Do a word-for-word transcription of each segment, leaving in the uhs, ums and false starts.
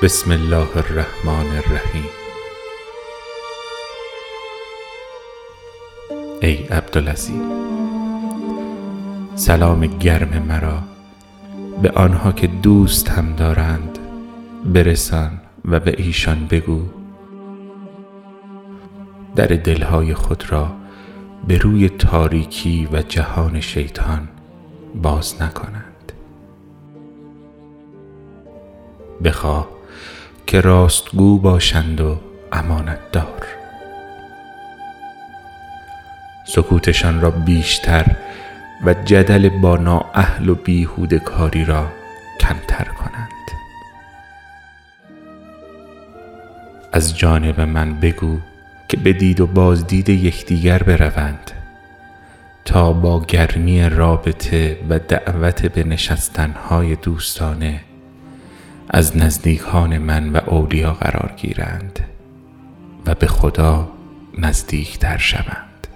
بسم الله الرحمن الرحیم. ای عبدالعظیم، سلام گرم مرا به آنها که دوست هم دارند برسان و به ایشان بگو در دلهای خود را به روی تاریکی و جهان شیطان باز نکنند. بخواه که راستگو باشند و امانت دار، سکوتشان را بیشتر و جدل با نااهل و بیهوده کاری را کمتر کنند. از جانب من بگو که به دید و بازدید یکدیگر بروند تا با گرمی رابطه و دعوت به نشستنهای دوستانه از نزدیکان من و اولیا قرار گیرند و به خدا نزدیکتر شوند.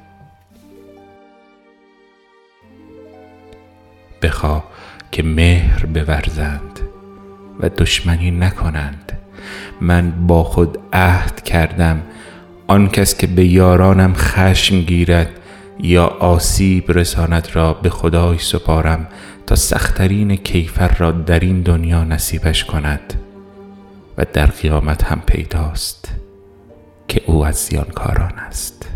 بخواه که مهر بورزند و دشمنی نکنند. من با خود عهد کردم آن کس که به یارانم خشم گیرد یا آسیب رساند را به خدای سپارم تا سخت‌ترین کیفر را در این دنیا نصیبش کند و در قیامت هم پیداست که او از زیانکاران است.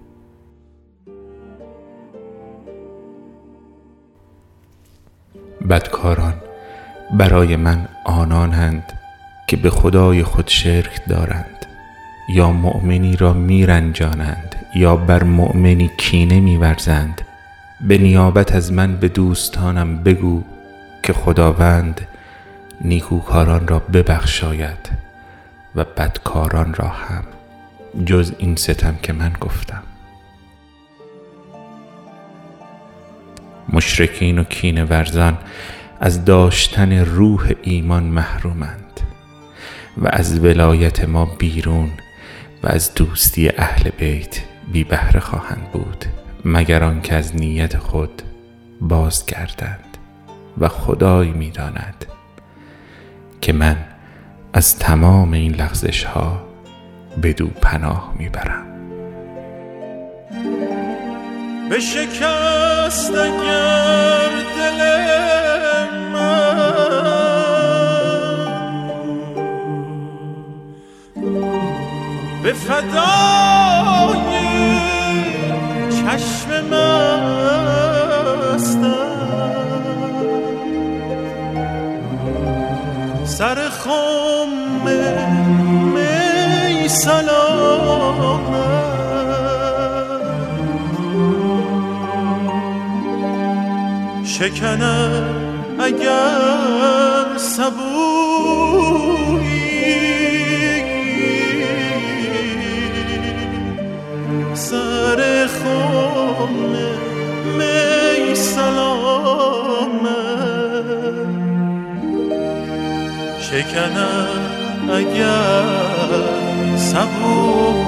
بدکاران برای من آنانند که به خدای خود شرک دارند یا مؤمنی را میرنجانند یا بر مؤمنی کینه میورزند. به نیابت از من به دوستانم بگو که خداوند نیکوکاران را ببخشاید و بدکاران را هم، جز این ستم که من گفتم. مشرکین و کینه ورزان از داشتن روح ایمان محرومند و از ولایت ما بیرون و از دوستی اهل بیت بی بهره خواهند بود مگر آنکه از نیت خود بازگردند و خدای می‌داند که من از تمام این لغزش ها بدو پناه میبرم. به شکست اگر دل من به فدای چشم مستم، سر خم می سلامت شکنم اگر سبویی، سر خم می سلامت شکنم اگر سبویی.